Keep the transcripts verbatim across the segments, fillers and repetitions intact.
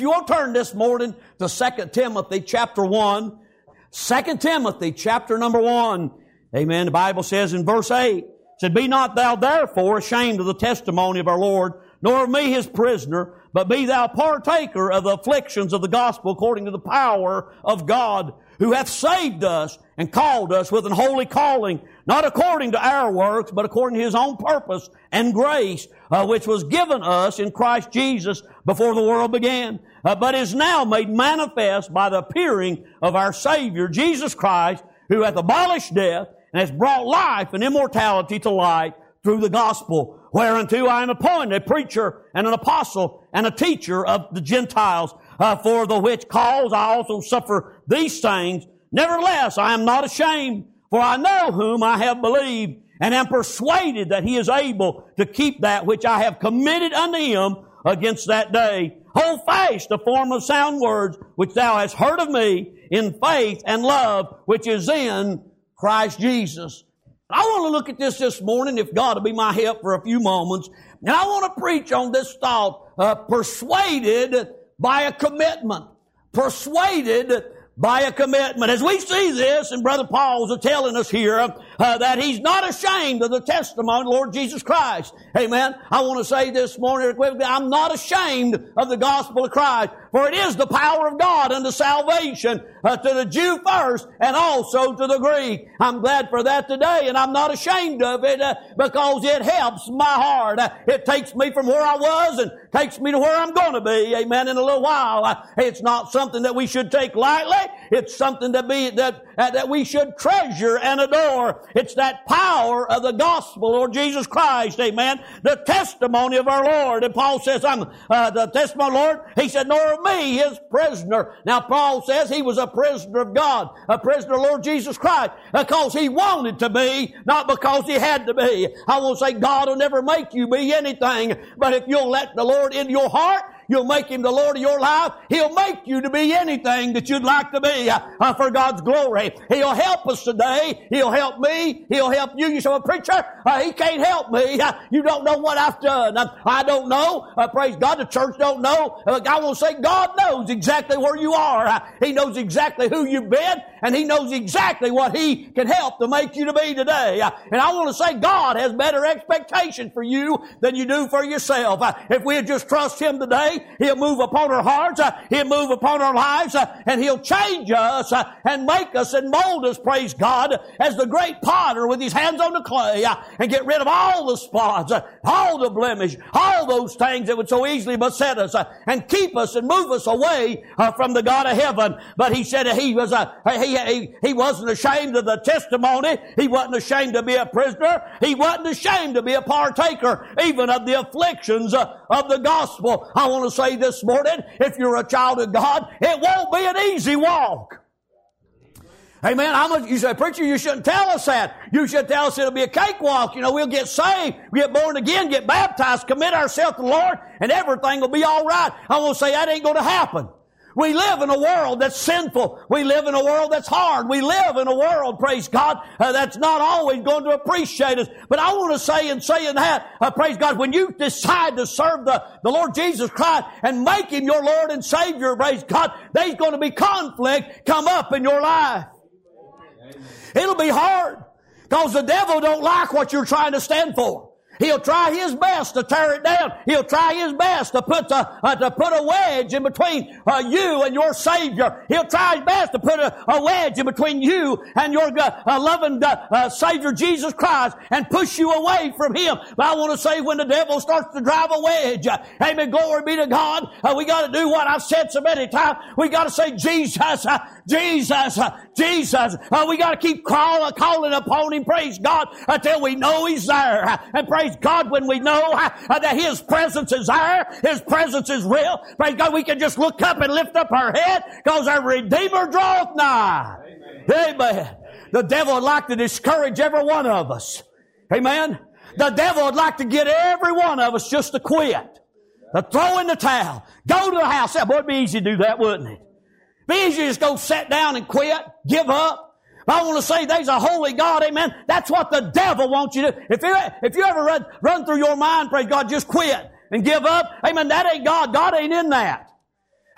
If you will turn this morning to Second Timothy chapter one, Second Timothy chapter number one. Amen. The Bible says in verse eight, it said, Be not thou therefore ashamed of the testimony of our Lord, nor of me his prisoner, but be thou partaker of the afflictions of the gospel according to the power of God, who hath saved us and called us with an holy calling, not according to our works, but according to his own purpose and grace, uh, which was given us in Christ Jesus before the world began, uh, but is now made manifest by the appearing of our Savior, Jesus Christ, who hath abolished death and has brought life and immortality to light through the gospel, whereunto I am appointed a preacher and an apostle and a teacher of the Gentiles, uh, for the which cause I also suffer these things. Nevertheless, I am not ashamed, for I know whom I have believed, and am persuaded that he is able to keep that which I have committed unto him against that day. Hold fast the form of sound words which thou hast heard of me in faith and love which is in Christ Jesus. I want to look at this this morning, if God will be my help for a few moments, and I want to preach on this thought, uh, persuaded by a commitment. Persuaded by a commitment. As we see this, and Brother Paul's telling us here uh, that he's not ashamed of the testimony of the Lord Jesus Christ. Amen. I want to say this morning, I'm not ashamed of the gospel of Christ, for it is the power of God unto salvation uh, to the Jew first and also to the Greek. I'm glad for that today, and I'm not ashamed of it uh, because it helps my heart. Uh, it takes me from where I was and takes me to where I'm going to be. Amen. In a little while. Uh, it's not something that we should take lightly. It's something that be that uh, that we should treasure and adore. It's that power of the gospel, Lord Jesus Christ. Amen. The testimony of our Lord. And Paul says, "I'm uh, the testimony of the Lord." He said, "Nor of me, his prisoner." Now Paul says he was a prisoner of God, a prisoner of Lord Jesus Christ, because he wanted to be, not because he had to be. I will say, God will never make you be anything, but if you'll let the Lord into your heart, you'll make him the Lord of your life. He'll make you to be anything that you'd like to be uh, for God's glory. He'll help us today. He'll help me. He'll help you. You say, well, preacher, uh, he can't help me. Uh, you don't know what I've done. Uh, I don't know. Uh, praise God. The church don't know. Uh, I will say God knows exactly where you are. Uh, he knows exactly who you've been, and he knows exactly what he can help to make you to be today. Uh, and I want to say God has better expectation for you than you do for yourself. Uh, if we just trust him today, he'll move upon our hearts, uh, he'll move upon our lives, uh, and he'll change us uh, and make us and mold us, praise God, as the great potter with his hands on the clay, uh, and get rid of all the spots, uh, all the blemish, all those things that would so easily beset us, uh, and keep us and move us away uh, from the God of heaven. But he said he was uh, he, he, he wasn't ashamed of the testimony. He wasn't ashamed to be a prisoner. He wasn't ashamed to be a partaker even of the afflictions uh, of the gospel. I want to say this morning, if you're a child of God, it won't be an easy walk. Amen. I'm a, you say, preacher, you shouldn't tell us that. You should tell us it'll be a cakewalk. You know, we'll get saved, we get born again, get baptized, commit ourselves to the Lord, and everything will be all right. I want to say that ain't going to happen. We live in a world that's sinful. We live in a world that's hard. We live in a world, praise God, uh, that's not always going to appreciate us. But I want to say in saying that, uh, praise God, when you decide to serve the, the Lord Jesus Christ and make him your Lord and Savior, praise God, there's going to be conflict come up in your life. It'll be hard because the devil don't like what you're trying to stand for. He'll try his best to tear it down. He'll try his best to put the, uh, to put a wedge in between uh, you and your Savior. He'll try his best to put a, a wedge in between you and your uh, uh, loving uh, uh, Savior Jesus Christ and push you away from him. But I want to say when the devil starts to drive a wedge, uh, amen, glory be to God, uh, we got to do what I've said so many times. We got to say, Jesus, uh, Jesus, uh, Jesus. Uh, we got to keep call, uh, calling upon him, praise God, until we know he's there. Uh, and praise God, when we know uh, uh, that his presence is there, his presence is real, praise God, we can just look up and lift up our head because our Redeemer draweth nigh. Amen. Amen. The devil would like to discourage every one of us. Amen. The devil would like to get every one of us just to quit, to throw in the towel, go to the house. Boy, it'd be easy to do that, wouldn't it? It'd be easy to just go sit down and quit, give up. I want to say there's a holy God, amen. That's what the devil wants you to do. If you, if you ever run, run through your mind, praise God, just quit and give up, amen, that ain't God. God ain't in that.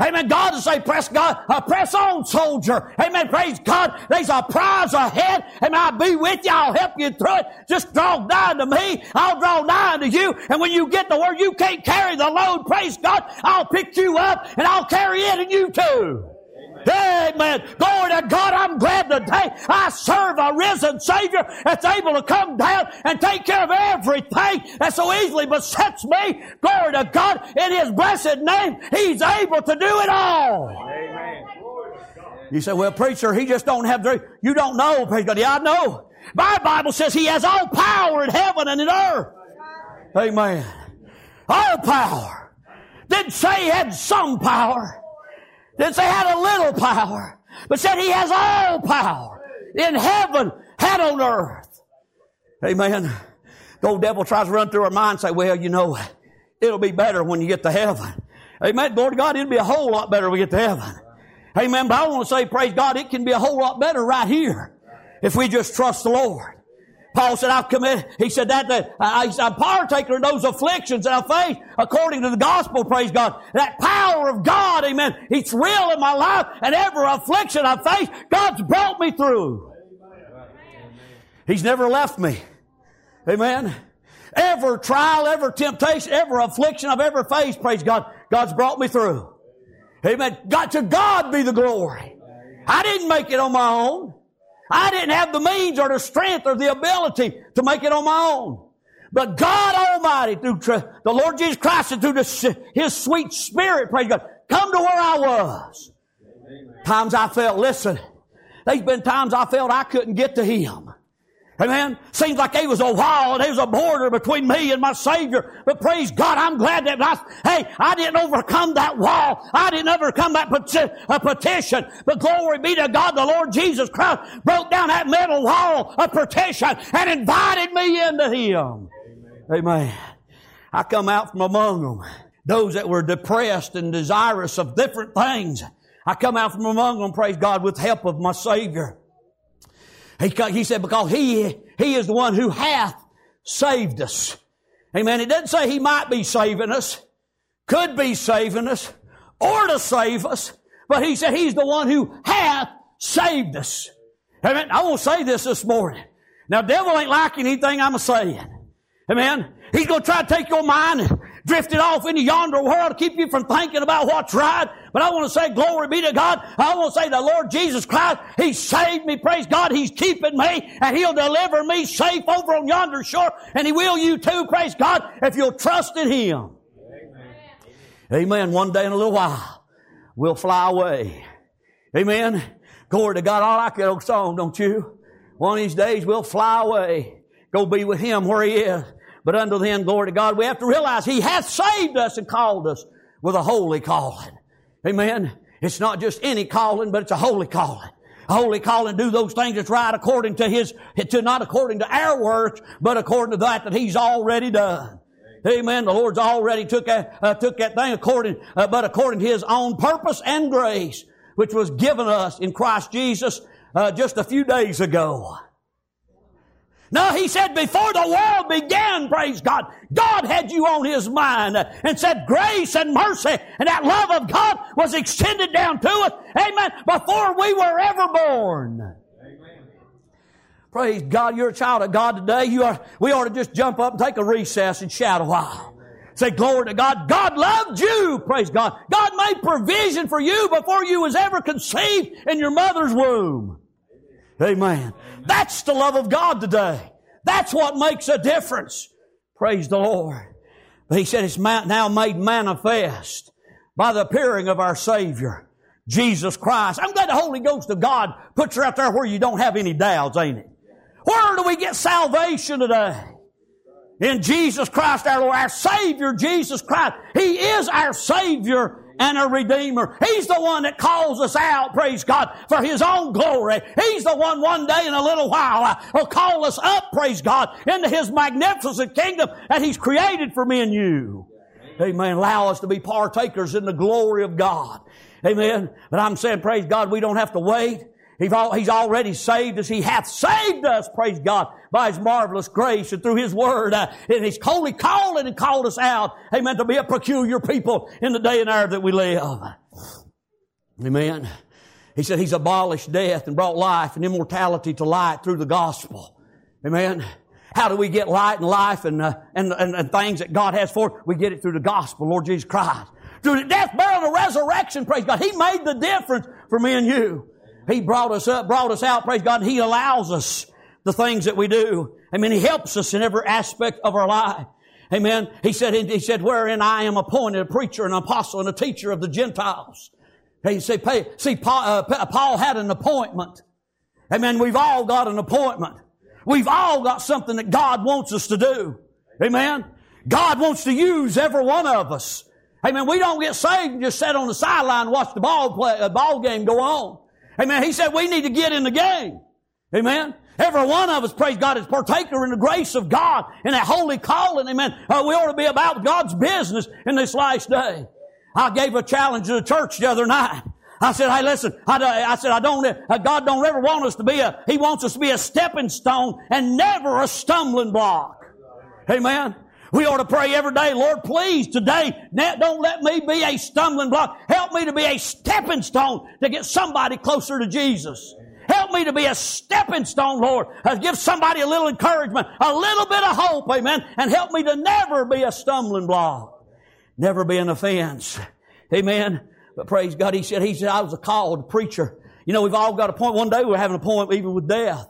Amen. God will say, press God, uh, press on, soldier. Amen. Praise God. There's a prize ahead. Amen. I'll be with you. I'll help you through it. Just draw nigh to me. I'll draw nigh to you. And when you get to where you can't carry the load, praise God, I'll pick you up and I'll carry it and you too. Amen. Glory to God. I'm glad today I serve a risen Savior that's able to come down and take care of everything that so easily besets me. Glory to God. In His blessed name, He's able to do it all. Amen. You say, well, preacher, He just don't have the... You don't know, praise God. Yeah, I know. My Bible says He has all power in heaven and in earth. Amen. All power. Didn't say He had some power. Didn't say He had a little power, but said He has all power in heaven and on earth. Amen. The old devil tries to run through our mind and say, well, you know, it'll be better when you get to heaven. Amen. Glory to God, it'll be a whole lot better when we get to heaven. Amen. But I want to say, praise God, it can be a whole lot better right here if we just trust the Lord. Paul said, I've committed, he said that, that I, I'm partaker in those afflictions that I face according to the gospel, praise God. That power of God, amen, it's real in my life, and every affliction I face, God's brought me through. He's never left me. Amen. Every trial, every temptation, every affliction I've ever faced, praise God, God's brought me through. Amen. God, to God be the glory. I didn't make it on my own. I didn't have the means or the strength or the ability to make it on my own. But God Almighty, through the Lord Jesus Christ and through the, His sweet Spirit, praise God, come to where I was. Amen. Times I felt, listen, there's been times I felt I couldn't get to Him. Amen. Seems like there was a wall, there was a border between me and my Savior. But praise God, I'm glad that I, hey, I didn't overcome that wall. I didn't overcome that peti- a petition. But glory be to God, the Lord Jesus Christ broke down that metal wall of petition and invited me into Him. Amen. Amen. I come out from among them, those that were depressed and desirous of different things. I come out from among them, praise God, with help of my Savior. He, he said, because he, he is the one who hath saved us. Amen. It doesn't say He might be saving us, could be saving us, or to save us, but He said He's the one who hath saved us. Amen. I want to say this this morning. Now, the devil ain't liking anything I'm saying. Amen. He's going to try to take your mind and drift it off into yonder world to keep you from thinking about what's right. But I want to say, glory be to God. I want to say the Lord Jesus Christ, He saved me. Praise God. He's keeping me and He'll deliver me safe over on yonder shore. And He will you too, praise God, if you'll trust in Him. Amen. Amen. One day in a little while, we'll fly away. Amen. Glory to God. I like that old song, don't you? One of these days we'll fly away. Go be with Him where He is. But until then, glory to God, we have to realize He hath saved us and called us with a holy calling. Amen. It's not just any calling, but it's a holy calling. A holy calling, do those things that's right according to His, to not according to our works, but according to that that He's already done. Amen. The Lord's already took that, uh, took that thing according, uh, but according to His own purpose and grace, which was given us in Christ Jesus, uh, just a few days ago. No, He said before the world began, praise God, God had you on His mind and said grace and mercy and that love of God was extended down to us, amen, before we were ever born. Amen. Praise God, you're a child of God today. You are. We ought to just jump up and take a recess and shout a while. Say glory to God. God loved you, praise God. God made provision for you before you was ever conceived in your mother's womb. Amen. That's the love of God today. That's what makes a difference. Praise the Lord. But He said it's now made manifest by the appearing of our Savior, Jesus Christ. I'm glad the Holy Ghost of God puts you out there where you don't have any doubts, ain't it? Where do we get salvation today? In Jesus Christ our Lord, our Savior, Jesus Christ. He is our Savior and a Redeemer. He's the one that calls us out, praise God, for His own glory. He's the one one day in a little while uh, will call us up, praise God, into His magnificent kingdom that He's created for me and you. Amen. Allow us to be partakers in the glory of God. Amen. But I'm saying, praise God, we don't have to wait. He's already saved us. He hath saved us, praise God, by His marvelous grace and through His Word. Uh, and He's holy calling and called us out, amen, to be a peculiar people in the day and hour that we live. Amen. He said He's abolished death and brought life and immortality to light through the gospel. Amen. How do we get light and life and, uh, and, and, and things that God has for us? We get it through the gospel, Lord Jesus Christ. Through the death, burial, and resurrection, praise God. He made the difference for me and you. He brought us up, brought us out, praise God, and He allows us the things that we do. Amen. He helps us in every aspect of our life. Amen. He said, he said, wherein I am appointed a preacher, an apostle, and a teacher of the Gentiles. He said, see, Paul, uh, Paul had an appointment. Amen. We've all got an appointment. We've all got something that God wants us to do. Amen. God wants to use every one of us. Amen. We don't get saved and just sit on the sideline and watch the ball play, a ball game go on. Amen. He said we need to get in the game. Amen. Every one of us, praise God, is partaker in the grace of God in that holy calling. Amen. Uh, we ought to be about God's business in this last day. I gave a challenge to the church the other night. I said, hey, listen, I, I said, I don't, uh, God don't ever want us to be a, He wants us to be a stepping stone and never a stumbling block. Amen. We ought to pray every day, Lord, please, today, don't let me be a stumbling block. Help me to be a stepping stone to get somebody closer to Jesus. Help me to be a stepping stone, Lord. Uh, give somebody a little encouragement, a little bit of hope, amen, and help me to never be a stumbling block. Never be an offense. Amen. But praise God, he said, he said, I was a called preacher. You know, we've all got a point. One day we're having a point even with death.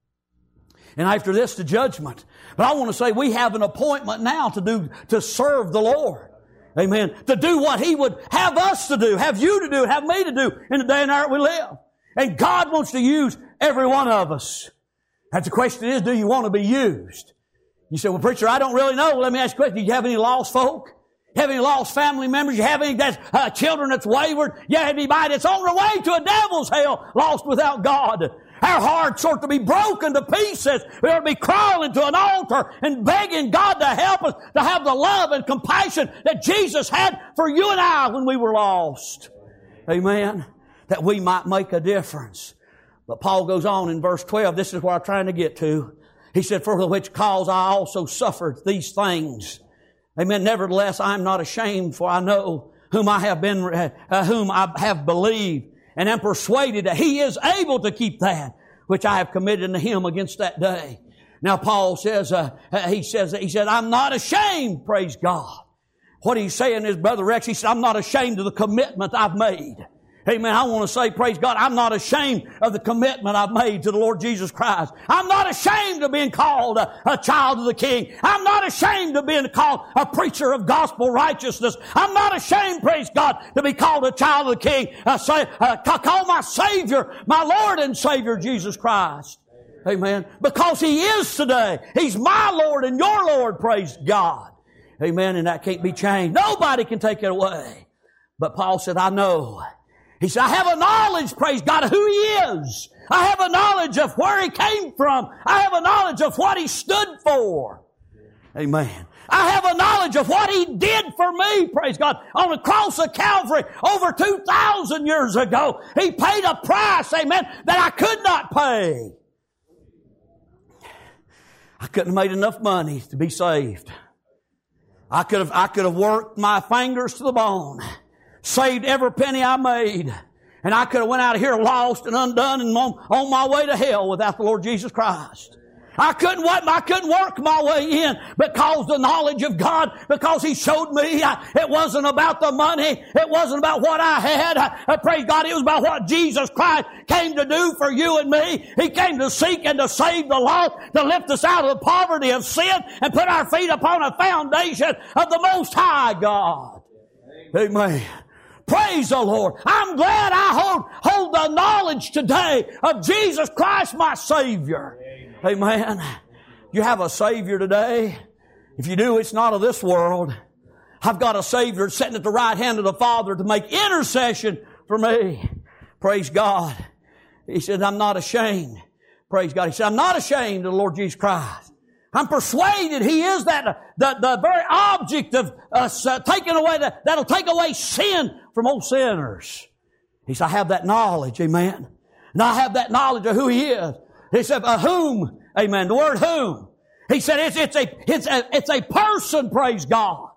And after this, the judgment. But I want to say we have an appointment now to do, to serve the Lord. Amen. To do what He would have us to do, have you to do, have me to do in the day and hour we live. And God wants to use every one of us. That's the question is, do you want to be used? You say, well, preacher, I don't really know. Well, let me ask you a question. Do you have any lost folk? You have any lost family members? You have any that's, uh, children that's wayward? You have anybody that's on their way to a devil's hell, lost without God? Our hearts ought to be broken to pieces. We ought to be crawling to an altar and begging God to help us to have the love and compassion that Jesus had for you and I when we were lost. Amen. That we might make a difference. But Paul goes on in verse twelve. This is where I'm trying to get to. He said, for the which cause I also suffered these things. Amen. Nevertheless, I am not ashamed, for I know whom I have been, uh, whom I have believed, and am persuaded that He is able to keep that which I have committed unto Him against that day. Now Paul says, uh, he says, he said, I'm not ashamed, praise God. What he's saying is, Brother Rex, he said, I'm not ashamed of the commitment I've made. Amen. I want to say, praise God, I'm not ashamed of the commitment I've made to the Lord Jesus Christ. I'm not ashamed of being called a, a child of the King. I'm not ashamed of being called a preacher of gospel righteousness. I'm not ashamed, praise God, to be called a child of the King. Uh, say, uh, call my Savior, my Lord and Savior, Jesus Christ. Amen. Because He is today. He's my Lord and your Lord, praise God. Amen. And that can't be changed. Nobody can take it away. But Paul said, I know. He said, I have a knowledge, praise God, of who He is. I have a knowledge of where He came from. I have a knowledge of what He stood for. Amen. I have a knowledge of what He did for me, praise God, on the cross of Calvary over two thousand years ago. He paid a price, amen, that I could not pay. I couldn't have made enough money to be saved. I could have, I could have worked my fingers to the bone, saved every penny I made, and I could have went out of here lost and undone and on, on my way to hell without the Lord Jesus Christ. I couldn't, I couldn't work my way in because the knowledge of God, because He showed me I, it wasn't about the money. It wasn't about what I had. I, I praise God, it was about what Jesus Christ came to do for you and me. He came to seek and to save the lost, to lift us out of the poverty of sin and put our feet upon a foundation of the Most High God. Amen. Praise the Lord. I'm glad I hold, hold the knowledge today of Jesus Christ, my Savior. Amen. You have a Savior today. If you do, it's not of this world. I've got a Savior sitting at the right hand of the Father to make intercession for me. Praise God. He said, I'm not ashamed. Praise God. He said, I'm not ashamed of the Lord Jesus Christ. I'm persuaded He is that, the, the very object of us uh, taking away, the, that'll take away sin from old sinners. He said, I have that knowledge, amen. And I have that knowledge of who He is. He said, uh, whom, amen, the word whom. He said, it's, it's a, it's a, it's a person, praise God.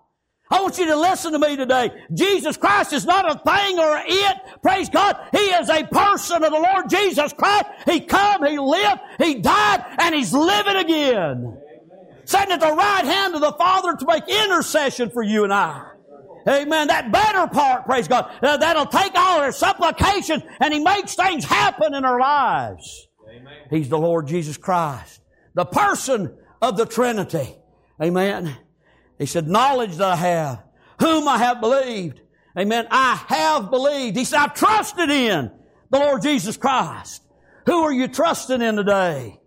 I want you to listen to me today. Jesus Christ is not a thing or a it. Praise God. He is a person of the Lord Jesus Christ. He come, He lived, He died, and He's living again. Sitting at the right hand of the Father to make intercession for you and I. Amen. That better part, praise God, uh, that'll take all our supplications and He makes things happen in our lives. Amen. He's the Lord Jesus Christ. The person of the Trinity. Amen. He said, knowledge that I have, whom I have believed. Amen. I have believed. He said, I've trusted in the Lord Jesus Christ. Who are you trusting in today?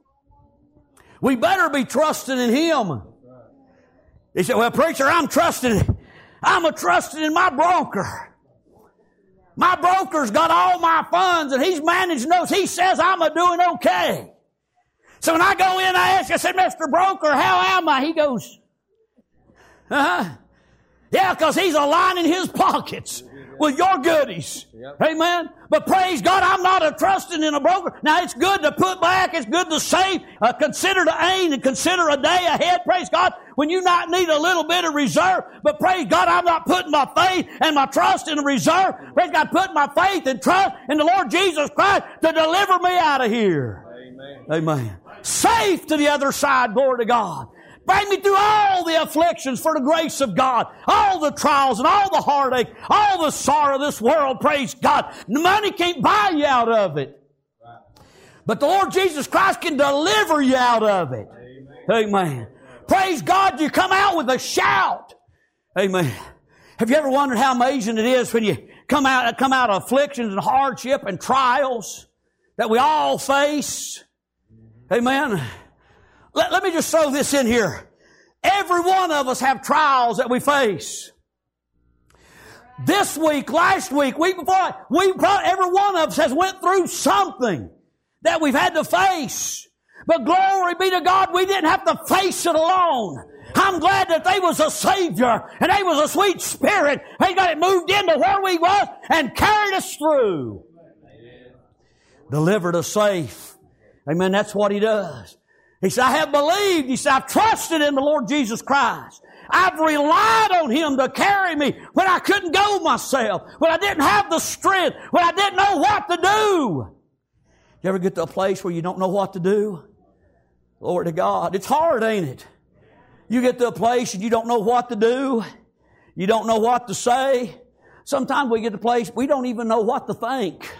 We better be trusting in Him. He said, well, preacher, I'm trusting, I'm a trusting in my broker. My broker's got all my funds and he's managing those. He says I'm a doing okay. So when I go in, I ask, I said, Mister Broker, how am I? He goes, uh-huh. Yeah, because he's aligning his pockets with your goodies. Yep. Amen. But praise God, I'm not a trusting in a broker. Now it's good to put back, it's good to save, uh, consider the aim and consider a day ahead, praise God, when you not need a little bit of reserve. But praise God, I'm not putting my faith and my trust in a reserve. Praise God, putting my faith and trust in the Lord Jesus Christ to deliver me out of here. Amen. Amen. Safe to the other side, glory to God. Bring me through all the afflictions for the grace of God. All the trials and all the heartache, all the sorrow of this world, praise God. The money can't buy you out of it. But the Lord Jesus Christ can deliver you out of it. Amen. Amen. Praise God, you come out with a shout. Amen. Have you ever wondered how amazing it is when you come out, come out of afflictions and hardship and trials that we all face? Amen. Let, let me just throw this in here. Every one of us have trials that we face. This week, last week, week before, we probably, every one of us has went through something that we've had to face. But glory be to God, we didn't have to face it alone. I'm glad that they was a Savior and they was a sweet Spirit. They got it moved into where we was and carried us through. Amen. Delivered us safe. Amen. That's what He does. He said, I have believed. He said, I've trusted in the Lord Jesus Christ. I've relied on Him to carry me when I couldn't go myself, when I didn't have the strength, when I didn't know what to do. You ever get to a place where you don't know what to do? Glory to God. It's hard, ain't it? You get to a place and you don't know what to do. You don't know what to say. Sometimes we get to a place we don't even know what to think.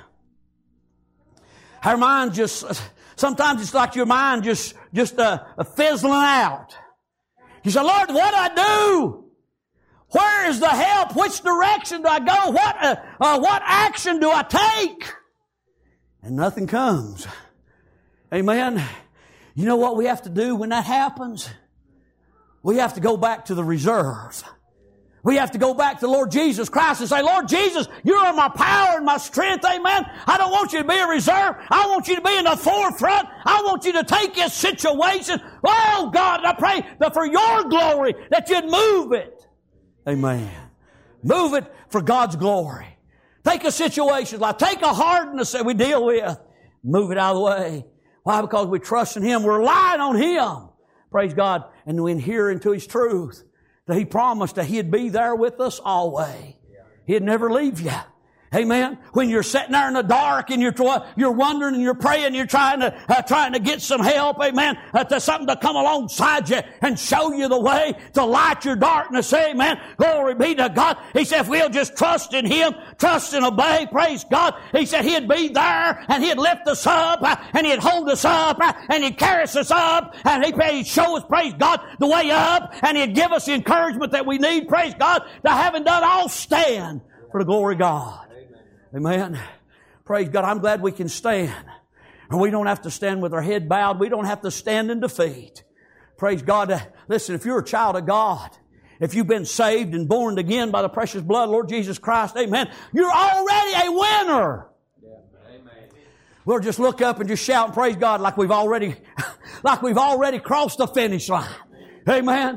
Our mind just... Sometimes it's like your mind just, just uh, fizzling out. You say, Lord, what do I do? Where is the help? Which direction do I go? What, uh, uh, what action do I take? And nothing comes. Amen. You know what we have to do when that happens? We have to go back to the reserve. We have to go back to the Lord Jesus Christ and say, Lord Jesus, You are my power and my strength, amen. I don't want You to be a reserve. I want You to be in the forefront. I want You to take this situation. Oh God, I pray that for Your glory, that You'd move it. Amen. Move it for God's glory. Take a situation like, take a hardness that we deal with. Move it out of the way. Why? Because we trust in Him. We're relying on Him. Praise God. And we adhere into His truth. That He promised that He'd be there with us always. He'd never leave you. Amen. When you're sitting there in the dark and you're you're wondering and you're praying, you're trying to uh, trying to get some help. Amen. Uh, to something to come alongside you and show you the way to light your darkness. Amen. Glory be to God. He said, if we'll just trust in Him, trust and obey. Praise God. He said He'd be there and He'd lift us up uh, and He'd hold us up uh, and He'd carry us up and He'd, He'd show us, praise God, the way up and He'd give us the encouragement that we need. Praise God. To having done all stand for the glory of God. Amen. Praise God. I'm glad we can stand. And we don't have to stand with our head bowed. We don't have to stand in defeat. Praise God. Uh, listen, if you're a child of God, if you've been saved and born again by the precious blood of Lord Jesus Christ, amen, you're already a winner. Yeah. Amen. We'll just look up and just shout and praise God like we've already, like we've already crossed the finish line. Amen.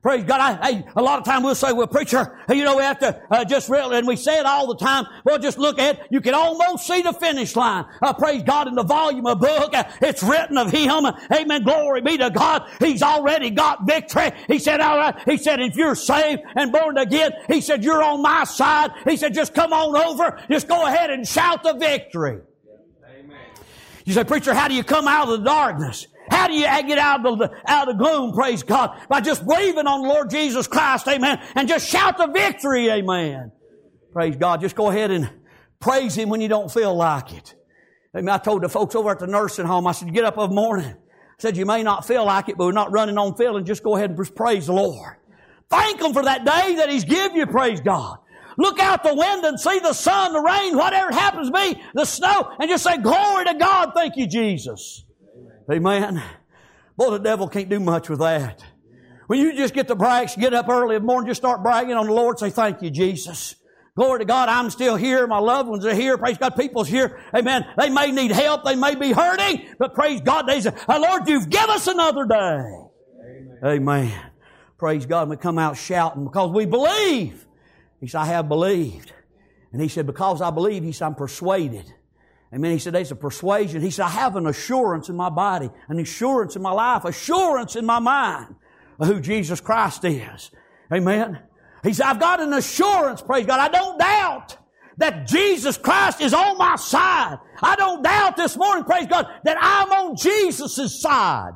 Praise God. I, hey, a lot of time we'll say, well, preacher, you know, we have to uh, just really, and we say it all the time, well, just look at it. You can almost see the finish line. Uh, praise God, in the volume of book, uh, it's written of Him. Amen. Glory be to God. He's already got victory. He said, all right. He said, if you're saved and born again, He said, you're on my side. He said, just come on over. Just go ahead and shout the victory. Amen. You say, preacher, how do you come out of the darkness? How do you get out of the, out of the gloom, praise God? By just believing on the Lord Jesus Christ, amen, and just shout the victory, amen. Praise God. Just go ahead and praise Him when you don't feel like it. Amen. I told the folks over at the nursing home, I said, get up of the morning. I said, you may not feel like it, but we're not running on feeling. Just go ahead and just praise the Lord. Thank Him for that day that He's given you, praise God. Look out the window and see the sun, the rain, whatever it happens to be, the snow, and just say, glory to God. Thank you, Jesus. Amen. Boy, the devil can't do much with that. When you just get the brags, get up early in the morning, just start bragging on the Lord, say, thank you, Jesus. Glory to God, I'm still here. My loved ones are here. Praise God, people's here. Amen. They may need help. They may be hurting. But praise God, they say, oh, Lord, you've given us another day. Amen. Amen. Praise God. And we come out shouting because we believe. He said, I have believed. And He said, because I believe, He said, I'm persuaded. Amen. He said, there's a persuasion. He said, I have an assurance in my body, an assurance in my life, assurance in my mind of who Jesus Christ is. Amen. He said, I've got an assurance, praise God. I don't doubt that Jesus Christ is on my side. I don't doubt this morning, praise God, that I'm on Jesus' side.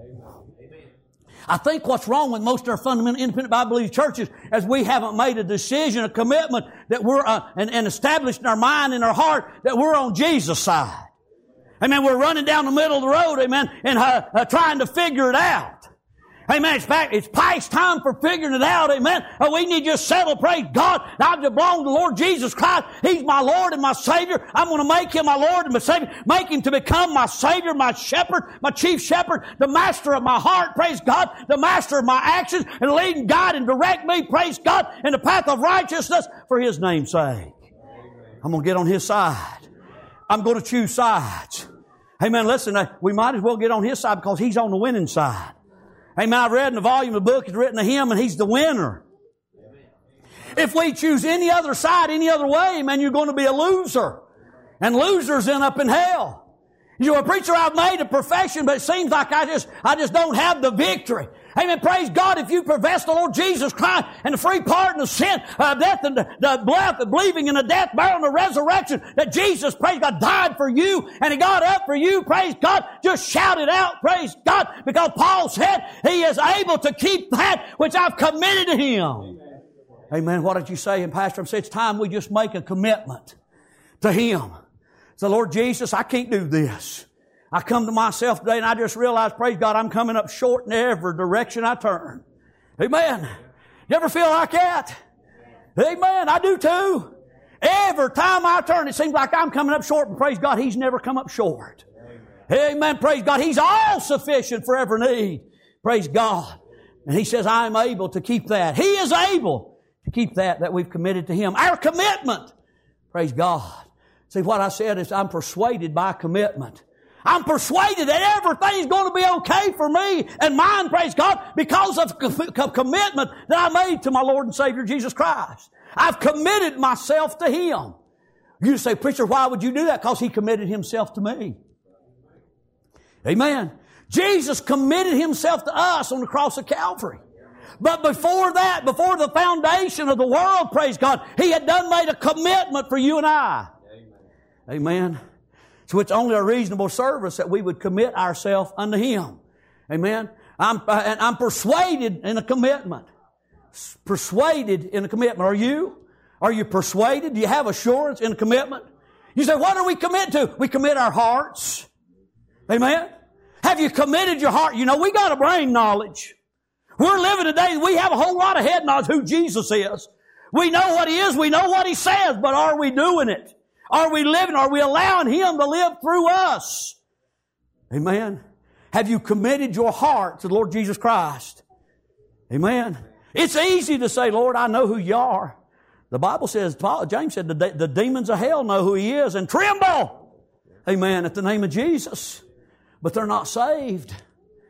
I think what's wrong with most of our fundamental independent Bible-believing churches is we haven't made a decision, a commitment that we're, uh, and, and established in our mind and our heart that we're on Jesus' side. Amen. We're running down the middle of the road, amen, and uh, uh, trying to figure it out. Amen. It's fact, it's past time for figuring it out. Amen. Uh, we need to just settle, praise God. I belong to the Lord Jesus Christ. He's my Lord and my Savior. I'm going to make Him my Lord and my Savior. Make Him to become my Savior, my shepherd, my chief shepherd, the master of my heart, praise God, the master of my actions, and lead and guide and direct me, praise God, in the path of righteousness for His name's sake. I'm going to get on His side. I'm going to choose sides. Amen. Listen, uh, we might as well get on His side because He's on the winning side. Amen. I've read in the volume of the book, it's written of Him, and He's the winner. If we choose any other side, any other way, man, you're going to be a loser. And losers end up in hell. You're a preacher, I've made a profession, but it seems like I just, I just don't have the victory. Amen. Praise God, if you profess the Lord Jesus Christ and the free pardon of sin, uh, death and the, the blood, the believing in the death, burial, and the resurrection, that Jesus, praise God, died for you and He got up for you, praise God, just shout it out, praise God, because Paul said He is able to keep that which I've committed to Him. Amen. Amen. What did you say? And Pastor, I said, it's time we just make a commitment to Him. So Lord Jesus, I can't do this. I come to myself today and I just realized, praise God, I'm coming up short in every direction I turn. Amen. You ever feel like that? Amen. I do too. Every time I turn, it seems like I'm coming up short, and praise God, He's never come up short. Amen. Amen. Praise God. He's all sufficient for every need. Praise God. And He says, I am able to keep that. He is able to keep that that we've committed to Him. Our commitment. Praise God. See, what I said is I'm persuaded by commitment. I'm persuaded that everything's going to be okay for me and mine, praise God, because of a commitment that I made to my Lord and Savior Jesus Christ. I've committed myself to Him. You say, preacher, why would you do that? Because He committed Himself to me. Amen. Jesus committed Himself to us on the cross of Calvary. But before that, before the foundation of the world, praise God, He had done made a commitment for you and I. Amen. Amen. So it's only a reasonable service that we would commit ourselves unto Him. Amen. I'm, uh, I'm persuaded in a commitment. Persuaded in a commitment. Are you? Are you persuaded? Do you have assurance in a commitment? You say, what do we commit to? We commit our hearts. Amen. Have you committed your heart? You know, we got a brain knowledge. We're living today, we have a whole lot of head knowledge who Jesus is. We know what He is, we know what He says, but are we doing it? Are we living? Are we allowing Him to live through us? Amen. Have you committed your heart to the Lord Jesus Christ? Amen. It's easy to say, Lord, I know who You are. The Bible says, Paul, James said, the, the demons of hell know who He is and tremble. Amen. At the name of Jesus. But they're not saved.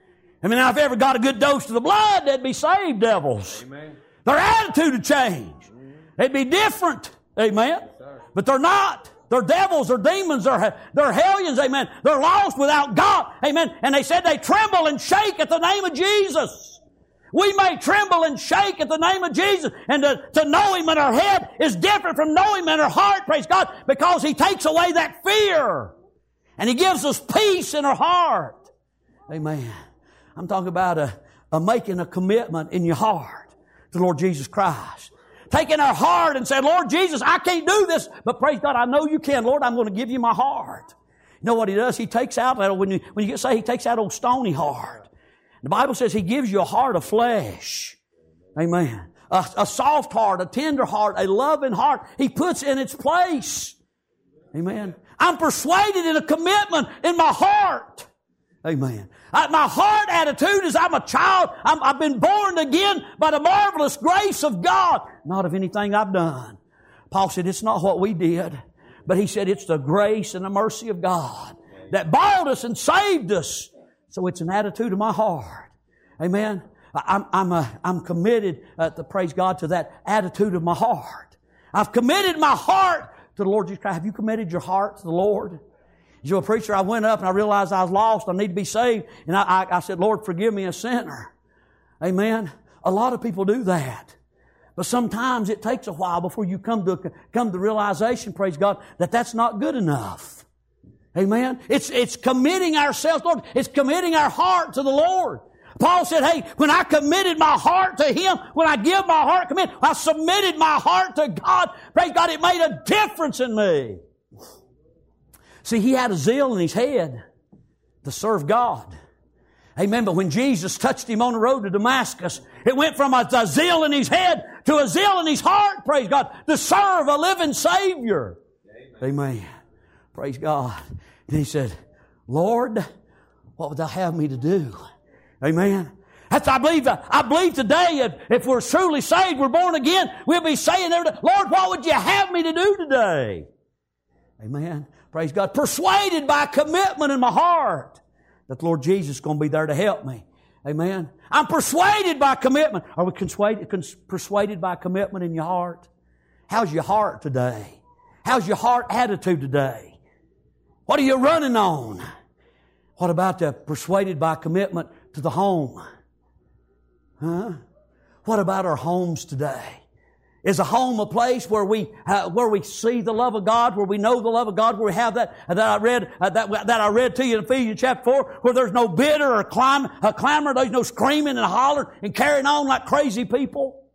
I mean, now if they ever got a good dose of the blood, they'd be saved devils. Amen. Their attitude would change. They'd be different. Amen. Yes, sir. But they're not. They're devils, they're demons, they're, they're hellions, amen. They're lost without God, amen. And they said they tremble and shake at the name of Jesus. We may tremble and shake at the name of Jesus. And to, to know Him in our head is different from knowing Him in our heart, praise God, because He takes away that fear. And He gives us peace in our heart. Amen. I'm talking about a, a making a commitment in your heart to the Lord Jesus Christ. Taking our heart and saying, Lord Jesus, I can't do this, but praise God, I know you can. Lord, I'm going to give you my heart. You know what He does? He takes out, when you, when you get saved, He takes out old stony heart. The Bible says He gives you a heart of flesh. Amen. A, a soft heart, a tender heart, a loving heart. He puts in its place. Amen. I'm persuaded in a commitment in my heart. Amen. I, my heart attitude is I'm a child. I'm, I've been born again by the marvelous grace of God, not of anything I've done. Paul said it's not what we did, but he said it's the grace and the mercy of God that bought us and saved us. So it's an attitude of my heart. Amen. I, I'm I'm a, I'm committed uh, to praise God to that attitude of my heart. I've committed my heart to the Lord Jesus Christ. Have you committed your heart to the Lord? As a preacher, I went up and I realized I was lost. I need to be saved. And I, I, I said, Lord, forgive me, a sinner. Amen. A lot of people do that. But sometimes it takes a while before you come to come to realization, praise God, that that's not good enough. Amen. It's, it's committing ourselves, Lord. It's committing our heart to the Lord. Paul said, hey, when I committed my heart to Him, when I give my heart commit, I submitted my heart to God. Praise God, it made a difference in me. See, he had a zeal in his head to serve God. Amen. But when Jesus touched him on the road to Damascus, it went from a, a zeal in his head to a zeal in his heart, praise God, to serve a living Savior. Amen. Amen. Praise God. And he said, Lord, what would Thou have me to do? Amen. That's, I believe, I believe today if, if we're truly saved, we're born again, we'll be saying, Lord, what would You have me to do today? Amen. Praise God. Persuaded by commitment in my heart that the Lord Jesus is going to be there to help me. Amen. I'm persuaded by commitment. Are we persuaded, persuaded by commitment in your heart? How's your heart today? How's your heart attitude today? What are you running on? What about the persuaded by commitment to the home? Huh? What about our homes today? Is a home a place where we uh, where we see the love of God, where we know the love of God, where we have that uh, that I read uh, that that I read to you in Ephesians chapter four, where there's no bitter or clam, uh, clamor, there's no screaming and hollering and carrying on like crazy people.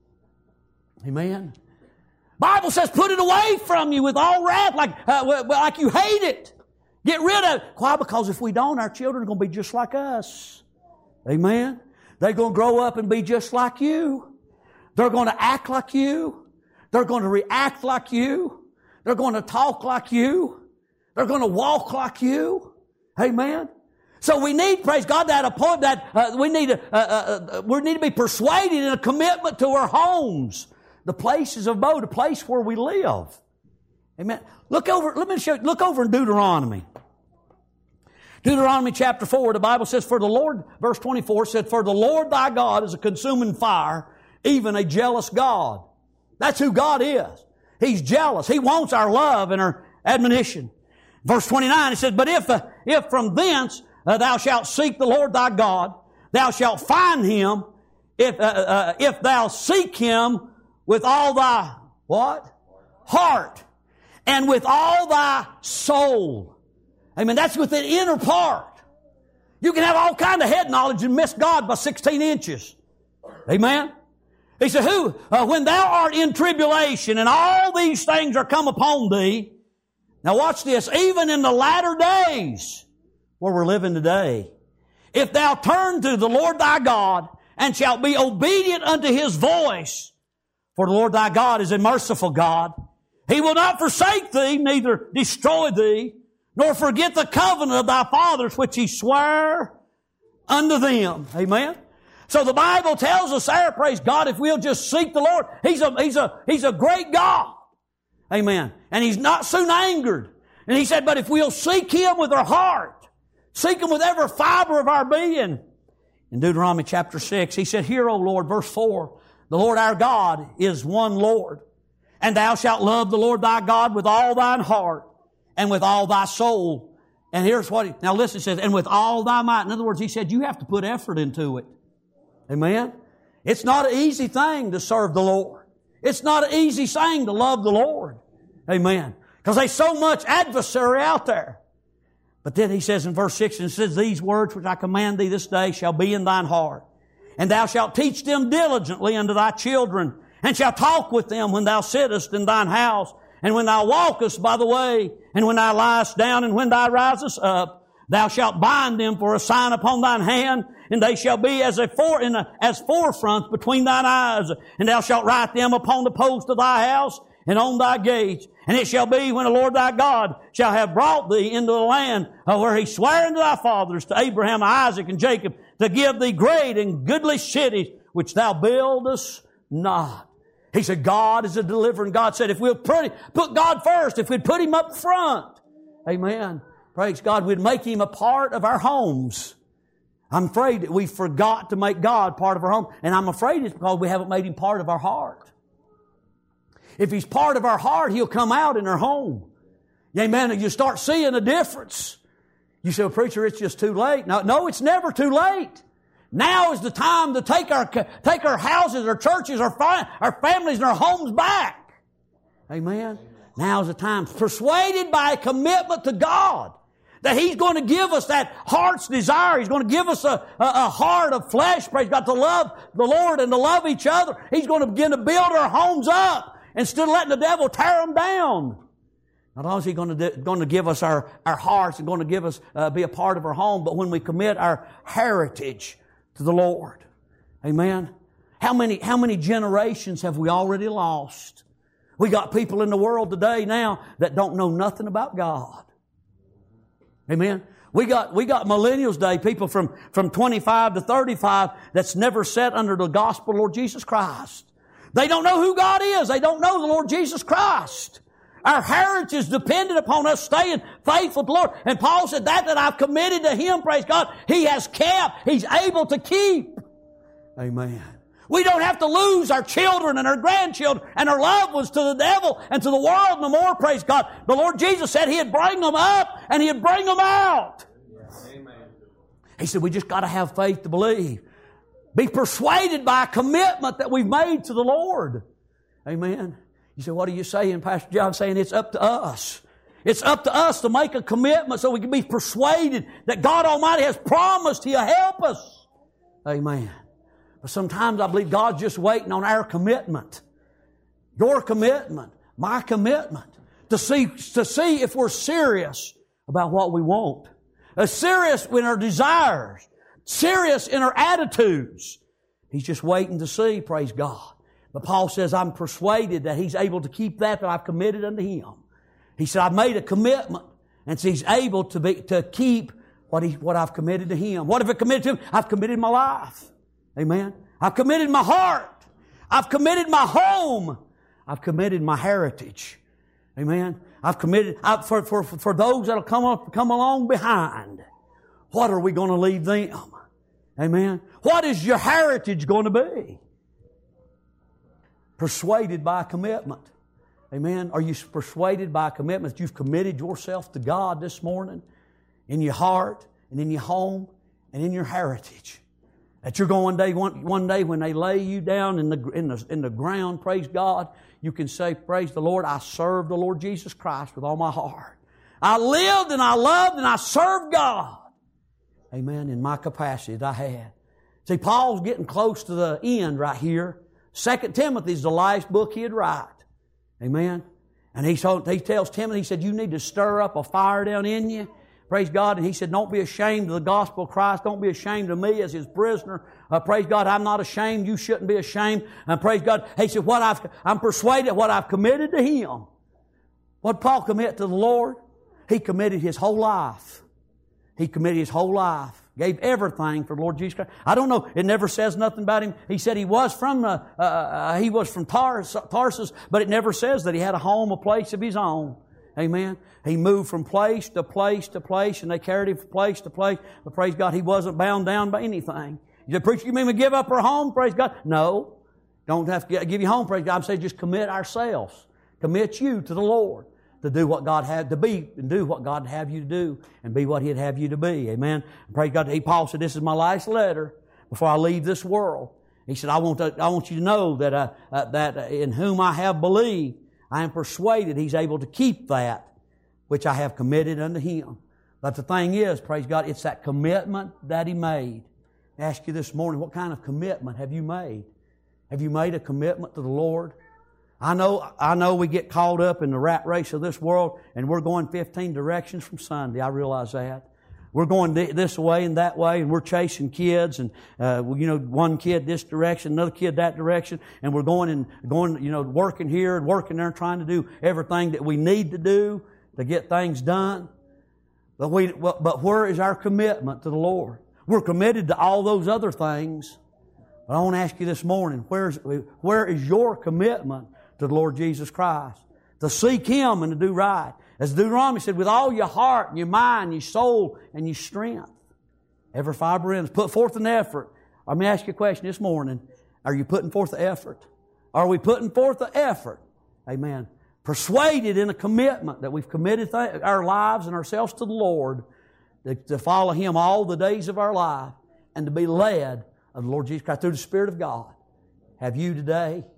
Amen. Bible says, put it away from you with all wrath, like uh, like you hate it. Get rid of it. Why? Because if we don't, our children are going to be just like us. Amen. They're going to grow up and be just like you. They're going to act like you. They're going to react like you. They're going to talk like you. They're going to walk like you. Amen. So we need, praise God, that appointment. That uh, we need, to, uh, uh, we need to be persuaded in a commitment to our homes, the places of abode, the place where we live. Amen. Look over. Let me show you. Look over in Deuteronomy. Deuteronomy chapter four. The Bible says, "For the Lord," verse twenty-four said, "For the Lord thy God is a consuming fire, even a jealous God." That's who God is. He's jealous. He wants our love and our admonition. Verse twenty-nine, it says, "But if uh, if from thence uh, thou shalt seek the Lord thy God, thou shalt find Him, if uh, uh, if thou seek Him with all thy," what? "Heart, and with all thy soul." Amen. That's with the inner part. You can have all kind of head knowledge and miss God by sixteen inches. Amen. He said, "Who, uh, when thou art in tribulation and all these things are come upon thee," now watch this, "even in the latter days," where we're living today, "if thou turn to the Lord thy God and shalt be obedient unto His voice, for the Lord thy God is a merciful God. He will not forsake thee, neither destroy thee, nor forget the covenant of thy fathers which He sware unto them." Amen. So the Bible tells us there, praise God, if we'll just seek the Lord, He's a, He's a, He's a great God. Amen. And He's not soon angered. And He said, but if we'll seek Him with our heart, seek Him with every fiber of our being, in Deuteronomy chapter six. He said, Hear, O Lord, verse four, the Lord our God is one Lord, and thou shalt love the Lord thy God with all thine heart and with all thy soul. And here's what he, now listen, it says, and with all thy might. In other words, he said, you have to put effort into it. Amen? It's not an easy thing to serve the Lord. It's not an easy thing to love the Lord. Amen. Because there's so much adversary out there. But then he says in verse six, and says, these words which I command thee this day shall be in thine heart. And thou shalt teach them diligently unto thy children, and shalt talk with them when thou sittest in thine house, and when thou walkest by the way, and when thou liest down, and when thou risest up. Thou shalt bind them for a sign upon thine hand, and they shall be as a fore, in a, as forefronts between thine eyes. And thou shalt write them upon the post of thy house, and on thy gates. And it shall be when the Lord thy God shall have brought thee into the land where he sware unto thy fathers, to Abraham, Isaac, and Jacob, to give thee great and goodly cities, which thou buildest not. He said, God is a deliverer. And God said, if we'll put, put God first, if we'd put Him up front, amen, praise God, we'd make Him a part of our homes. I'm afraid that we forgot to make God part of our home. And I'm afraid it's because we haven't made Him part of our heart. If He's part of our heart, He'll come out in our home. Amen. And you start seeing a difference. You say, well, preacher, it's just too late. No, no, it's never too late. Now is the time to take our, take our houses, our churches, our, fi- our families, and our homes back. Amen. Now is the time. Persuaded by a commitment to God that He's going to give us that heart's desire. He's going to give us a, a, a heart of flesh, praise God, to love the Lord and to love each other. He's going to begin to build our homes up instead of letting the devil tear them down. Not only is He going to, going to give us our, our hearts and going to give us, uh, be a part of our home, but when we commit our heritage to the Lord. Amen. How many, how many generations have we already lost? We got people in the world today now that don't know nothing about God. Amen. We got, we got millennials day, people from, from twenty-five to thirty-five that's never sat under the gospel of Lord Jesus Christ. They don't know who God is. They don't know the Lord Jesus Christ. Our heritage is dependent upon us staying faithful to the Lord. And Paul said, that that I've committed to Him, praise God, He has kept. He's able to keep. Amen. We don't have to lose our children and our grandchildren and our loved ones to the devil and to the world no more, praise God. The Lord Jesus said He'd bring them up and He'd bring them out. Amen. He said, we just got to have faith to believe. Be persuaded by a commitment that we've made to the Lord. Amen. You say, what are you saying, Pastor John? I'm saying it's up to us. It's up to us to make a commitment so we can be persuaded that God Almighty has promised He'll help us. Amen. But sometimes I believe God's just waiting on our commitment. Your commitment. My commitment. To see, to see if we're serious about what we want. Uh, serious in our desires. Serious in our attitudes. He's just waiting to see, praise God. But Paul says, I'm persuaded that He's able to keep that that I've committed unto Him. He said, I've made a commitment. And so He's able to be, to keep what he, what I've committed to Him. What have I committed to Him? I've committed my life. Amen. I've committed my heart. I've committed my home. I've committed my heritage. Amen. I've committed, I, for, for, for those that'll come up, come along behind. What are we going to leave them? Amen. What is your heritage going to be? Persuaded by a commitment. Amen. Are you persuaded by a commitment that you've committed yourself to God this morning? In your heart and in your home and in your heritage. That you're going one day, one, one day when they lay you down in the, in the, in the ground, praise God, you can say, praise the Lord, I served the Lord Jesus Christ with all my heart. I lived and I loved and I served God. Amen. In my capacity that I had. See, Paul's getting close to the end right here. Second Timothy is the last book he'd write. Amen. And he, told, he tells Timothy, he said, you need to stir up a fire down in you. Praise God. And he said, don't be ashamed of the gospel of Christ. Don't be ashamed of me as His prisoner. Uh, praise God. I'm not ashamed. You shouldn't be ashamed. And praise God. He said, what I've, I'm persuaded what I've committed to Him. What did Paul commit to the Lord? He committed his whole life. He committed his whole life. Gave everything for the Lord Jesus Christ. I don't know. It never says nothing about him. He said he was from uh, uh, he was from Tars, Tarsus, but it never says that he had a home, a place of his own. Amen. He moved from place to place to place, and they carried him from place to place. But praise God, he wasn't bound down by anything. You say, preacher, you mean we give up our home? Praise God. No. Don't have to give you home, praise God. I'm saying just commit ourselves. Commit you to the Lord to do what God had to be and do what God would have you to do and be what He'd have you to be. Amen. Praise God. He, Paul said, this is my last letter before I leave this world. He said, I want to, I want you to know that, uh, uh, that in whom I have believed, I am persuaded He's able to keep that which I have committed unto Him. But the thing is, praise God, it's that commitment that He made. I ask you this morning, what kind of commitment have you made? Have you made a commitment to the Lord? I know, I know we get caught up in the rat race of this world and we're going fifteen directions from Sunday. I realize that. We're going this way and that way and we're chasing kids and, uh, you know, one kid this direction, another kid that direction, and we're going and going, you know, working here and working there and trying to do everything that we need to do to get things done. But we, but where is our commitment to the Lord? We're committed to all those other things. But I want to ask you this morning, where's, where is your commitment to the Lord Jesus Christ? To seek Him and to do right. As Deuteronomy said, with all your heart and your mind, your soul, and your strength. Every fiber in us. Put forth an effort. Let me ask you a question this morning. Are you putting forth the effort? Are we putting forth the effort? Amen. Persuaded in a commitment that we've committed th- our lives and ourselves to the Lord to, to follow Him all the days of our life and to be led of the Lord Jesus Christ through the Spirit of God. Have you today?